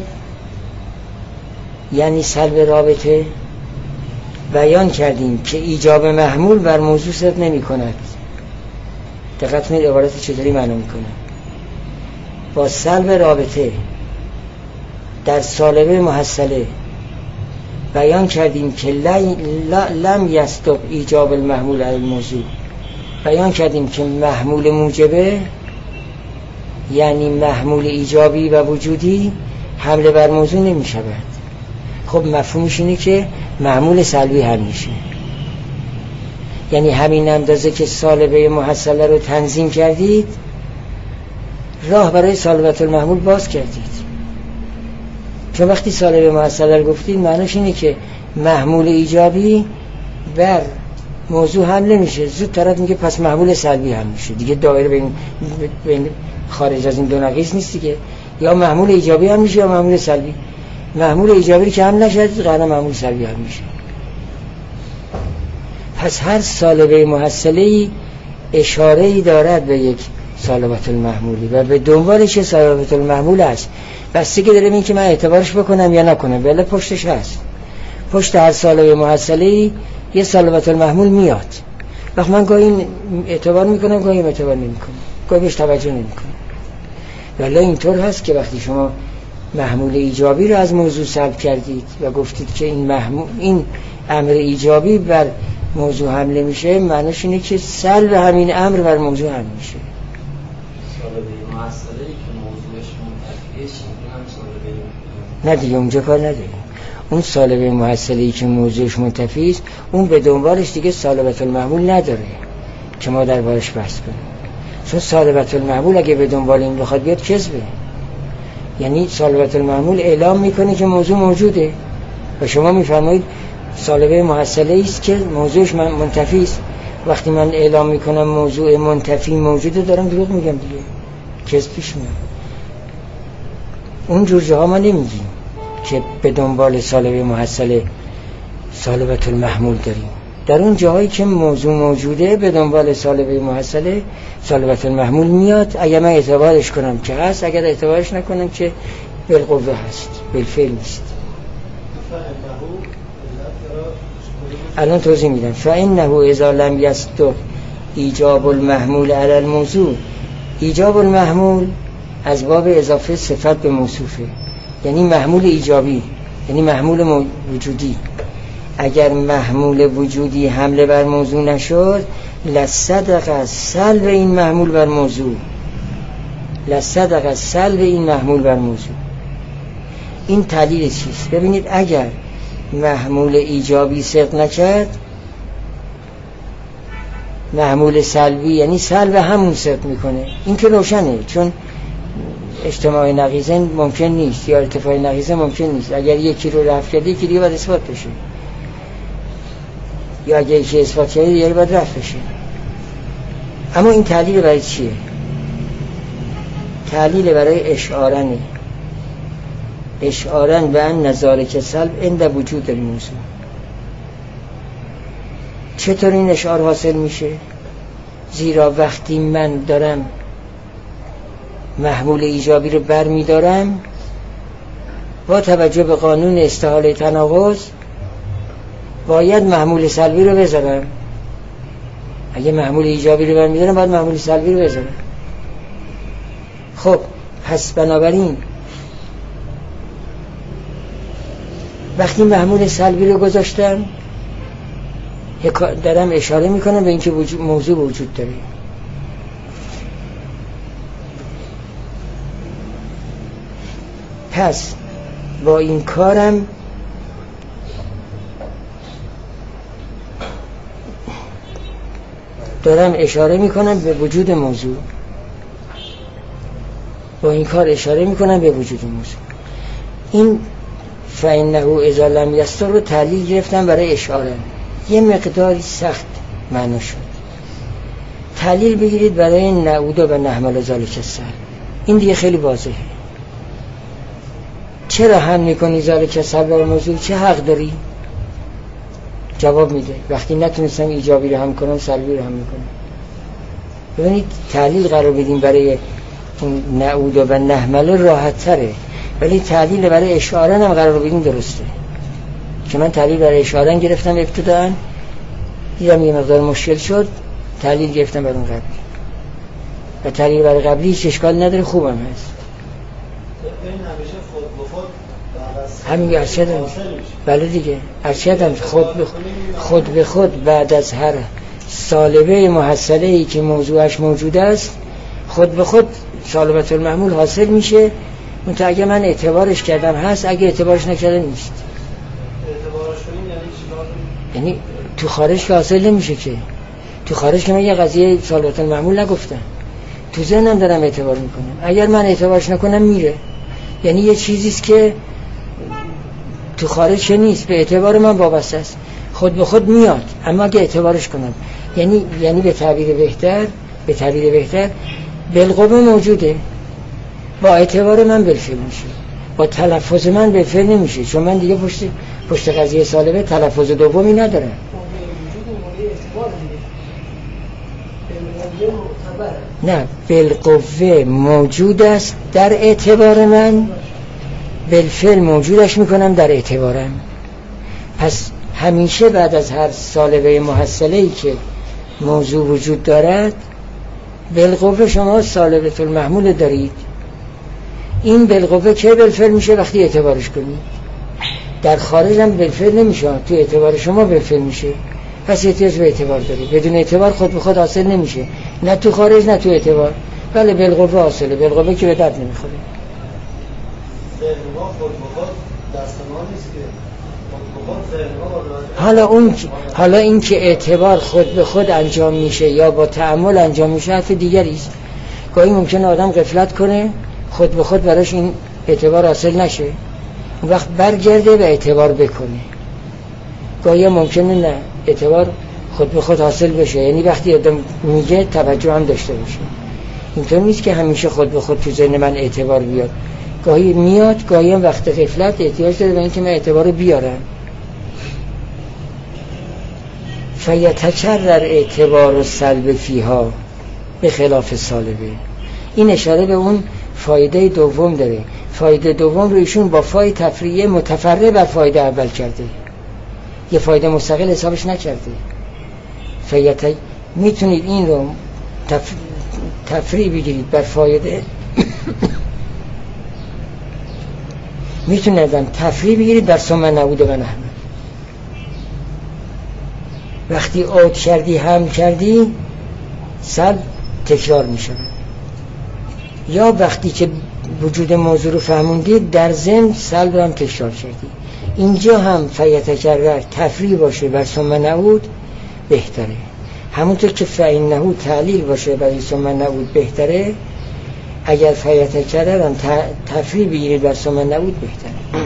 یعنی سلب رابطه بیان کردیم که ایجاب محمول بر موضوع صدق نمی کند. دقت کنید عبارت چطوری معنا میکنه. با سلب رابطه در سالبه محصله بیان کردیم که لم یستب ایجاب المحمول علی الموضوع. بیان کردیم که محمول موجبه یعنی محمول ایجابی و وجودی حمله بر موضوع نمی شود. خب مفهومش اینه که محمول سلبی هم میشه، یعنی همین اندازه که سالبه محصله رو تنظیم کردید راه برای سالبه المحمول باز کردید. چون وقتی سالبه محصله رو گفتید معنیش اینه که محمول ایجابی بر موضوع حمله میشه، زود طرف میگه پس محمول سلبی هم میشه دیگه. دایره بین خارج از این دو نقیض نیست دیگه، یا محمول ایجابی هم میشه یا محمول سلبی. محمول ایجابی که هم نشد قرار محمول سلبی هم میشه. پس هر سالبه محصله‌ای اشاره‌ای دارد به یک سالبه المحمولی و به دنبالش سالبه المحمول است. بستگی داره این که من اعتبارش بکنم یا نکنم. بله پشتش هست، پشت هر سالبه محصله‌ای یه سالبه المحمول میاد. وقت من گاهی اعتبار میکنم گاهی اعتبار نمیکنم، گاهی بهش توجه نمیکنم. ولی اینطور هست که وقتی شما محمول ایجابی رو از موضوع سلب کردید و گفتید که این امر ایجابی بر موضوع حمله میشه، معنیش اینه که سلب همین امر بر موضوع حمله میشه. نه دیگه اونجا کار نداریم. اون سالبه محصله‌ای که موضوعش منتفی است اون به دنبالش دیگه سالبة المحمول نداره که ما دربارش بحث کنیم، چون سالبة المحمول اگه به دنبال این بخواد بیاد کذبه. یعنی سالبة المحمول اعلام میکنه که موضوع موجوده و شما میفرمایید سالبه محصله‌ای است که موضوعش منتفی است. وقتی من اعلام میکنم موضوع منتفی موجوده دارم دروغ میگم دیگه، کذب پیش میاد. اون جور جاها ما نمیگیم که به دنبال سالبه محصله سالبة المحمول داریم. در اون جاهایی که موضوع موجوده به دنبال سالبه محصله سالبة المحمول میاد. اگر من اعتبارش کنم که هست، اگر اعتبارش نکنم که بالقوه هست، بالفعل نیست. الان توضیح میدم. فإنه اذا لم يصدق ایجاب المحمول علی الموضوع. ایجاب المحمول از باب اضافه صفت به موصوفه، یعنی محمول ایجابی، یعنی محمول وجودی. اگر محمول وجودی حمله بر موضوع نشد لصدق سلب این محمول بر موضوع، لصدق سلب این محمول بر موضوع. این تعلیل چیست؟ ببینید اگر محمول ایجابی صدق نکرد، محمول سلبی یعنی سلب همون صدق میکنه. این که روشنه، چون اجتماع نقیضین ممکن نیست یا ارتفاع نقیضه ممکن نیست. اگر یکی رو رفع کرده یکی دیگه باید اثبات بشه، یا اگر یکی اثبات کرده دیگه باید رفع بشه. اما این تعلیل برای چیه؟ تعلیل برای اشعارنه، اشعارن به ان نظاره که سلب عند وجود الموضوع. چطور این اشعار حاصل میشه؟ زیرا وقتی من دارم محمول ایجابی رو بر میدارم با توجه به قانون استحاله تناقض باید محمول سلبی رو بذارم. اگه محمول ایجابی رو بر میدارم باید محمول سلبی رو بذارم. خب پس بنابراین وقتی محمول سلبی رو گذاشتم دارم اشاره میکنم به اینکه موضوع وجود داره. پس با این کارم دارم اشاره میکنم به وجود موضوع، با این کار اشاره میکنم به وجود موضوع. این فإنه اذا لم يصدق رو تعلیل گرفتم برای اشاره، یه مقداری سخت معنا شد. تعلیل بگیرید برای نعود و نحمل ذالک السلب. این دیگه خیلی واضحه. چرا هم میکنی ذالک السلب بر موضوع؟ چه حق داری؟ جواب میده وقتی نتونستم ایجابی رو هم کنم سلبی رو هم میکنم. ببینید تعلیل قرار بدیم برای نعود و نحمل راحت تره، ولی تعلیل برای اشاره هم قرار بدیم درسته. که من تعلیل برای اشاره گرفتم ابتداً، دیدم یه مقدار مشکل شد، تعلیل گرفتم برای اون قبلی و تعلیل برای قبلی هیچ اشکال نداره، خوبم هست. این همیشه خود به خود همین ارشدم. بله دیگه ارشدم خود به خود بعد از هر سالبه محصله‌ای که موضوعش موجود است خود به خود سالبة المحمول حاصل میشه. منتها اگه من اعتبارش کردم هست، اگه اعتبارش نکردم نیست. اعتبارش کنیم یعنی چیکار؟ یعنی تو خارج که حاصل نمیشه که. تو خارج که من یه قضیه سالبة المحمول نگفتم، تو ذهنم دارم اعتبار میکنم. اگر من اعتبارش نکنم میره. یعنی یه چیزیست که تو خارج که نیست، به اعتبار من وابسته است، خود به خود میاد. اما اگه اعتبارش کنم یعنی به تعبیر بهتر بالقوه موجوده، با اعتبار من بالفعل میشه، با تلفظ من بالفعل نمیشه، چون من دیگه پشت قضیه سالبه تلفظ دومی ندارم. نه، بالقوه موجود است در اعتبار من، بالفعل موجودش میکنم در اعتبارم. پس همیشه بعد از هر سالبه محصله‌ای که موضوع وجود دارد بالقوه شما سالبة المحمول دارید. این بالقوه که بالفعل میشه وقتی اعتبارش کنید. در خارج هم بالفعل نمیشه، تو اعتبار شما بالفعل میشه. پس احتیاج به اعتبار دارید. بدون اعتبار خود به خود حاصل نمیشه، نه تو خارج نه تو اعتبار. بله بالقوه حاصله، بالقوه که به درد نمیخوره. ذهن ما خود به خود دست ما نیست که خود به خود ذهن ما حالا این که اعتبار خود به خود انجام میشه یا با تأمل انجام میشه حرف دیگری است. گاهی ممکنه آدم غفلت کنه خود به خود براش این اعتبار حاصل نشه، اون وقت برگرده و اعتبار بکنه. گاهی ممکنه نه اعتبار خود به خود حاصل بشه، یعنی وقتی آدم میگه توجه هم داشته باشه. اینطور نیست که همیشه خود به خود تو ذهن من اعتبار بیاد، گاهی میاد، گاهی هم وقت غفلت احتیاج داره به اینکه من اعتبار بیارم. فیتکرر اعتبار و سلب فیها به خلاف سالبه. این اشاره به اون فایده دوم داره. فایده دوم رو ایشون با فای تفریعی متفرع بر فایده اول کرده، یه فایده مستقل حسابش نکرده. میتونید این رو تفریع بگیرید بر فایده میتونید تفریع بگیرید بر ثم نعود و نحن. وقتی عود کردی هم کردی سلب تکرار می شود، یا وقتی که وجود موضوع رو فهموندید در ضمن سلب هم تکرار کردی. اینجا هم فیتکرر تفریع باشه بر ثم نعود بهتره، همونطور که فإنه تعلیل باشه برای ثم نعود بهتره. اگر فیتکرر هم تفریع بگیرید بر ثم نعود بهتره.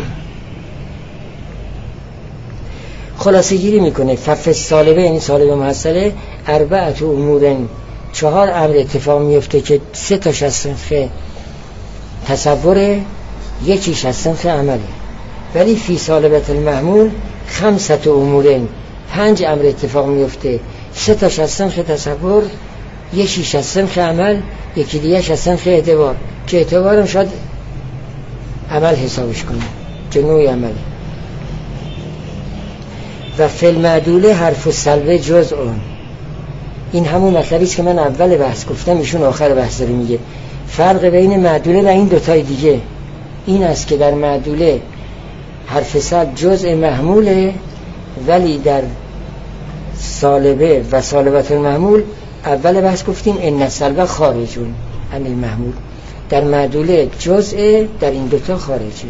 خلاصه گیری میکنه فف سالبه، یعنی سالبه محصله، اربعت امور، 4 امر اتفاق میفته که 3 تاش از صنف تصوره، یکیش از صنف عمله. ولی فی سالبت المحمول 5 امور، 5 امر اتفاق میفته، 3 تاش از صنف تصور، یکیش از صنف عمل، یکی دیگه‌اش از صنف اعتبار، که اعتبارم شاید عمل حسابش کنه که نوعی عمله. و فی المعدوله حرف السلبه جزء اون. این همون مطلبی است که من اول بحث گفتم، ایشون آخر بحث داره میگه. فرق بین معدوله و این دوتای دیگه این است که در معدوله حرف سلب جزء محموله، ولی در سالبه و سالبت المحمول اول بحث گفتیم ان السلبه خارجون عن المحمول، در معدوله جزء، در این دوتا خارجی.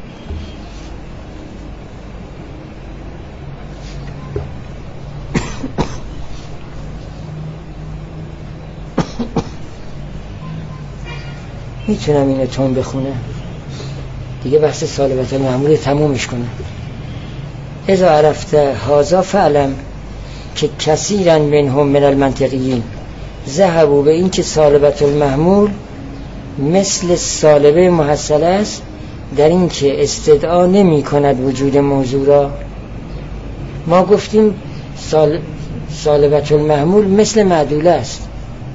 میتونم اینو تون بخونم دیگه، بحث سالبت المحمول تمومش کنم. اذا عرفت هذا فعلم که کثیرا منهم من المنطقیین ذهبوا به این که سالبت المحمول مثل سالبه محصله است، در این که استدعا نمی کند وجود موضوع را. ما گفتیم سالبت المحمول مثل معدوله است،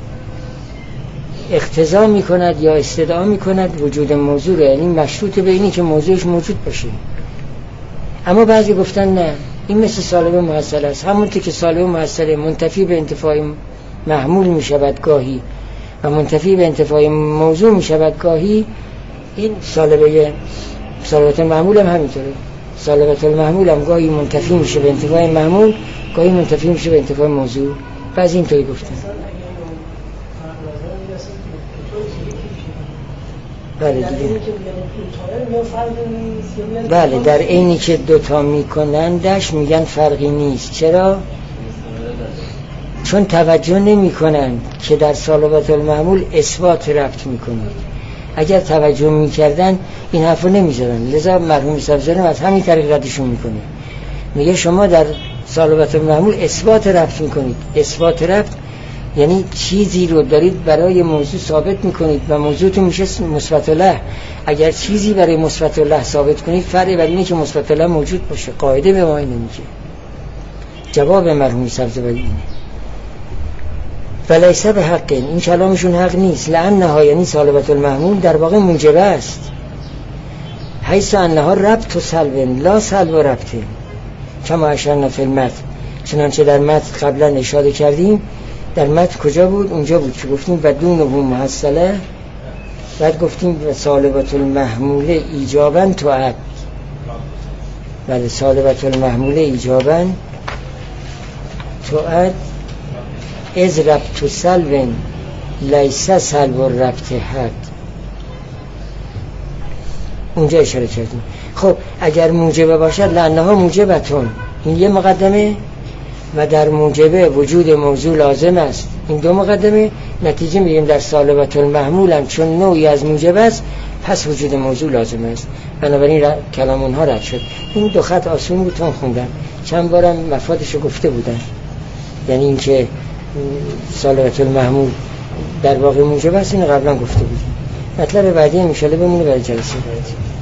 اقتضا می کند یا استدعا می کند وجود موضوع را، یعنی مشروط به اینی که موضوعش موجود باشه. اما بعضی گفتن نه، این مثل سالبه محصله است، همونطور که سالبه محصله منتفی به انتفاع محمول می شود گاهی و منتفی به انتفاع موضوع می شود گاهی، این سالبت المحمول هم همینطوره. سالبت المحمول هم گاهی منتفی میشه به انتفاع محمول، گاهی منتفی میشه به انتفاع موضوع. بعضی اینطوری گفتن. بله دیگه، بله در اینی که دوتا میکنندش میگن فرقی نیست. چرا؟ چون توجه نمی کنند که در سالبت المحمول اثبات ربط میکنند. اگر توجه میکردن این حرف رو نمیزدن. لذا مرحوم سبزارم از همین طریق ردشون میکنه، میگه شما در سالبت المحمول اثبات ربط میکنید. اثبات ربط یعنی چیزی رو دارید برای موضوع ثابت میکنید و موضوعتون میشه مثبت له. اگر چیزی برای مثبت له ثابت کنید، فرق بر اینه که مثبت له موجود باشه. قاعده به ما اینه میگه. جواب مرحوم سبزواری اینه. فلیس به حق، این کلامشون حق نیست. لانها یعنی سالبت المحمول در واقع موجبه است، حیث انها ربط و سلب لا سلب و ربطه، کما اشرنا فی المتن، چنانچه در متن قبلا اشاره کردیم. در متن کجا بود؟ اونجا بود که گفتیم بدون و محصله، بعد گفتیم سالبت المحمول ایجابا تعد. بله، سالبت المحمول ایجابا تعد از ربط و سلب لیس سلب و ربط حد. اونجا اشاره کردیم. خب اگر موجبه باشد لانها موجبتون، این یه مقدمه، و در موجبه وجود موضوع لازم است، این دو مقدمه. نتیجه میگیم در سالبة المحمول هم چون نوعی از موجب است پس وجود موضوع لازم است. بنابراین کلام اونها رد شد. این دو خط آسون بودم خوندم، چند بارم مفادشو گفته بودن، یعنی اینکه سالبة المحمول در واقع موجب است، این قبلا گفته بودیم. مطلب بعدی ان شاء الله بمونه برای جلسه بعدی.